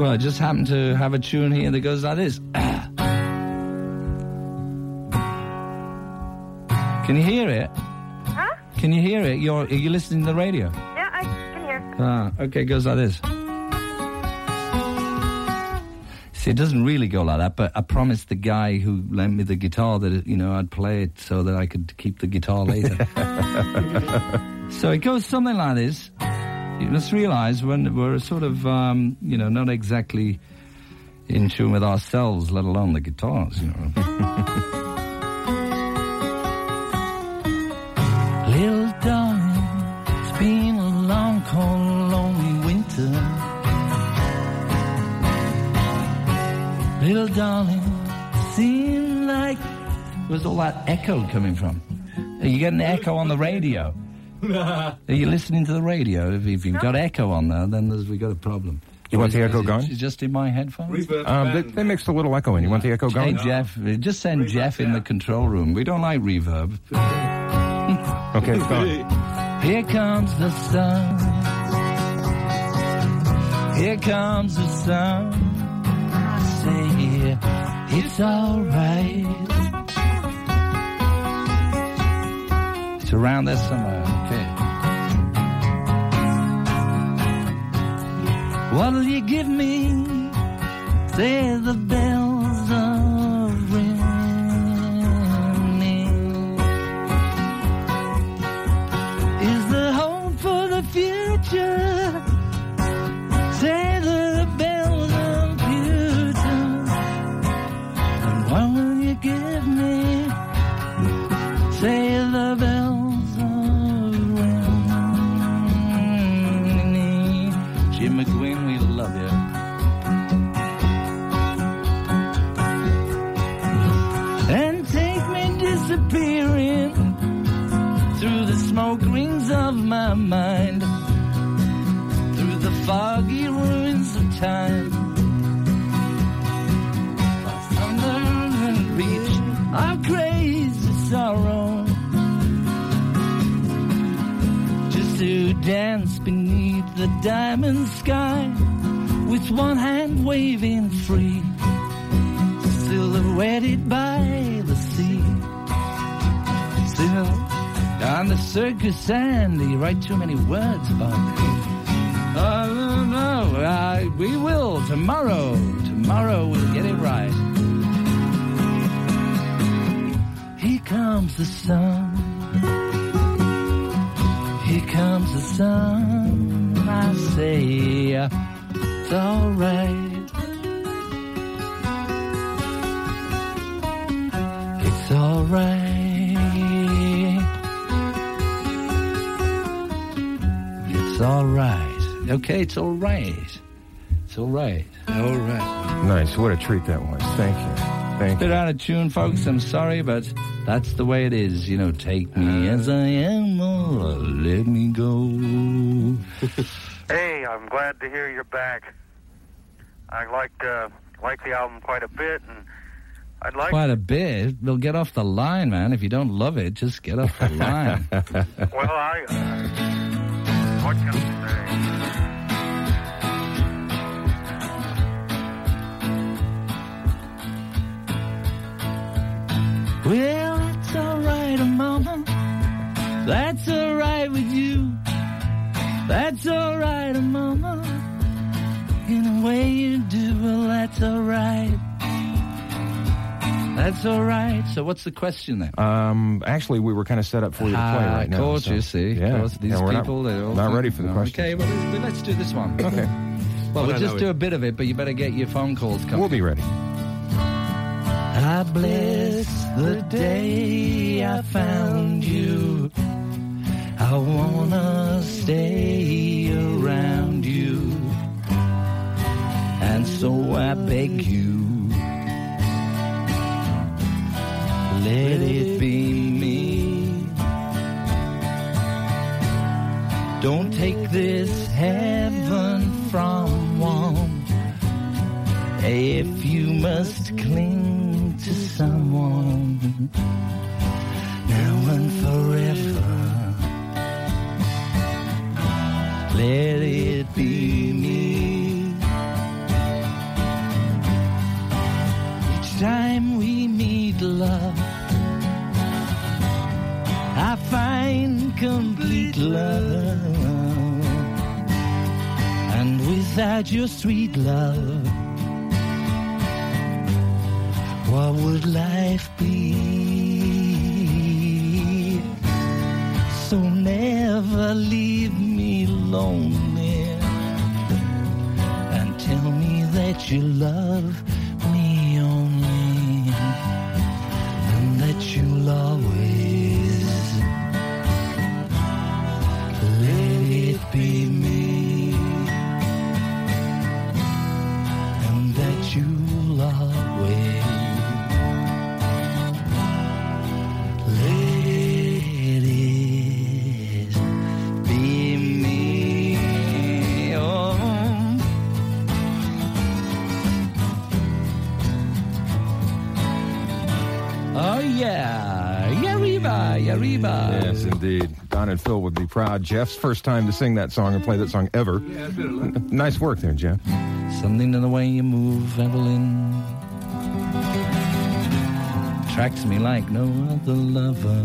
Well, I just happen to have a tune here that goes like this. Can you hear it? Huh? Can you hear it? Are you listening to the radio? Yeah, I can hear. Okay, it goes like this. See, it doesn't really go like that, but I promised the guy who lent me the guitar that, I'd play it so that I could keep the guitar later. So it goes something like this. You must realize when we're sort of, not exactly in tune with ourselves, let alone the guitars, Little darling, it's been a long, cold, lonely winter. Little darling, seemed like... Where's all that echo coming from? Are you getting echo on the radio? Are you listening to the radio? If you've got echo on there, then we've got a problem. You want the echo gone? It's just in my headphones. They mixed a little echo in. You want the echo gone? Hey, Jeff, just send Jeff in the control room. We don't like reverb. Okay, it's gone. Here comes the sun. Here comes the sun. I say it's all right. It's around there somewhere. Okay. What'll you give me? Say the bells are ringing. Is there hope for the future? Say the bells are future. And what will you give me? Say the bells are ringing. Jim McQueen, we love you. And take me disappearing through the smoke rings of my mind, through the foggy ruins of time. Thunder and reach of crazy sorrow, just to dance beneath the diamond sky, with one hand waving free, silhouetted by the sea. Still on the circus sand, you write too many words about me. Oh, no, we will tomorrow. Tomorrow we'll get it right. Here comes the sun. Here comes the sun. I say it's all right. It's all right. It's all right. Okay, it's all right. It's all right. All right. Nice. What a treat that was. Thank you. Thank you. Bit out of tune, folks. I'm sorry, but that's the way it is. Take me as I am or let me go. Hey, I'm glad to hear you're back. I like the album quite a bit, and I'd like... Quite a bit? We'll get off the line, man. If you don't love it, just get off the line. Well, what can I say? Well, that's all right, Mama. That's all right with you. That's all right, Mama. In a way you do, well, that's all right. That's all right. So what's the question then? Actually, we were kind of set up for you to play right now. Of course, you see. Yeah. Of course, these people, they're all not ready for the question. Okay, well, let's do this one. Okay. Well, we'll just do a bit of it, but you better get your phone calls coming. We'll be ready. I bless the day I found you. I wanna stay around you. And so I beg you, let it be me. Don't take this heaven from one. If you must cling to someone now and forever, let it be me. complete love. And without your sweet love, what would life be? So never leave me lonely, and tell me that you love me only, and that you'll always let it be me, and that you'll always let it be me. Oh yeah, Yariba, Yariba. Yes, indeed. Don and Phil would be proud. Jeff's first time to sing that song and play that song ever. Yeah, it's been a lot. Nice work there, Jeff. Something in the way you move, Evelyn, attracts me like no other lover.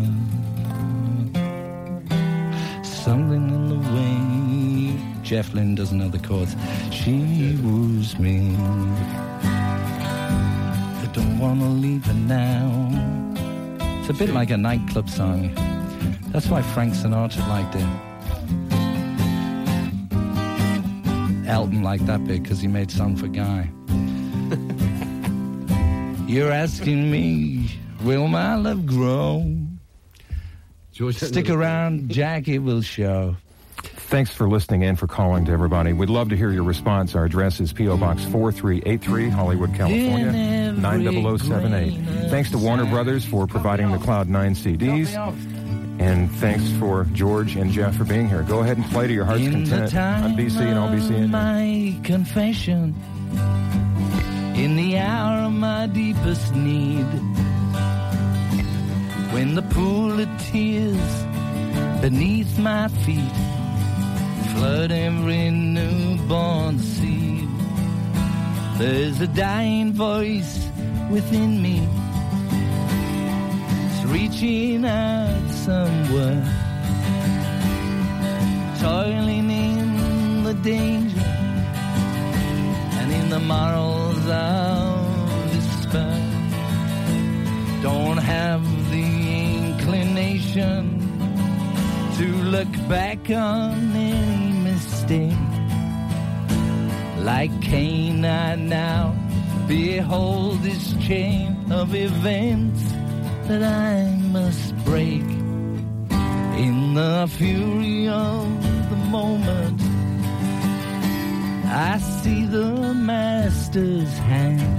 Something in the way Jeff Lynne doesn't know the chords. She woos me. I don't want to leave her now. It's a bit like a nightclub song. That's why Frank Sinatra liked it. Elton liked that bit because he made Song for Guy. You're asking me, will my love grow? Stick around, Jackie will show. Thanks for listening and for calling to everybody. We'd love to hear your response. Our address is P.O. Box 4383, Hollywood, California, 90078. Thanks to Warner Brothers for providing the Cloud 9 CDs. And thanks for George and Jeff for being here. Go ahead and play to your heart's content on BC and I'll be seeing you. My confession, in the hour of my deepest need, when the pool of tears beneath my feet flood every newborn seed, there's a dying voice within me, it's reaching out somewhere, toiling in the danger and in the morals of despair. Don't have the inclination to look back on any mistake. Like Cain, I now behold this chain of events that I must break. In the fury of the moment, I see the Master's hand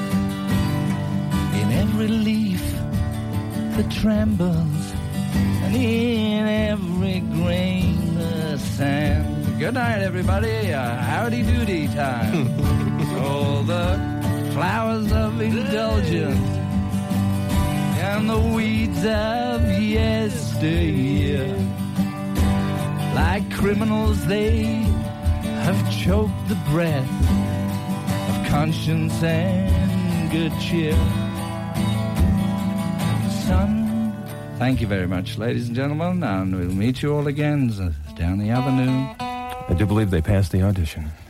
in every leaf that trembles and in every grain of sand. Good night, everybody. Howdy doody time. All the flowers of indulgence and the weeds of yesteryear, like criminals, they have choked the breath of conscience and good cheer. Son, thank you very much, ladies and gentlemen, and we'll meet you all again down the avenue. I do believe they passed the audition.